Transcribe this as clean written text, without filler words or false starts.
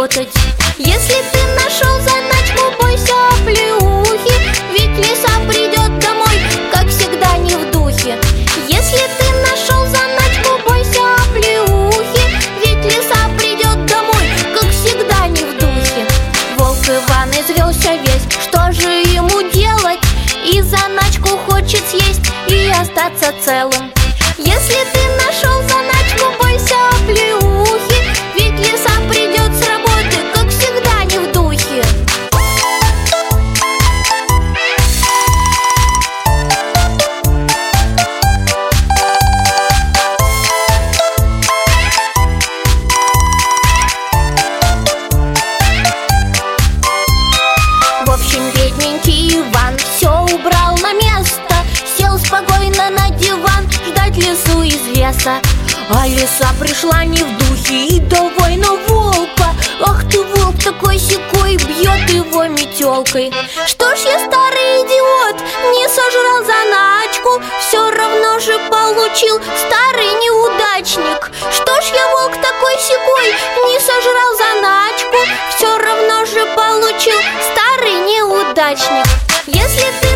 заработать. Если ты нашел заначку, бойся оплеухи, ведь лиса придет домой, как всегда, не в духе. Если ты нашел заначку, бойся оплеухи, ведь лиса придет домой, как всегда, не в духе. Волк Иван извелся весь, что же ему делать? И заначку хочет съесть и остаться целым. Если ты нашел заначку, бойся оплеухи, ведь лиса придет с работы, как всегда, не в духе. В общем, бедненький Иван все убрал на место, сел спокойно на диван ждать лису из леса. А лиса пришла не в духе и давай на волка. Ах ты, волк такой-сякой, бьет его метелкой. Что ж я, старый идиот, не сожрал заначку, все равно же получил, старый неудачник. Что ж я, волк такой-сякой, не сожрал заначку, все равно же получил, старый неудачник. Если ты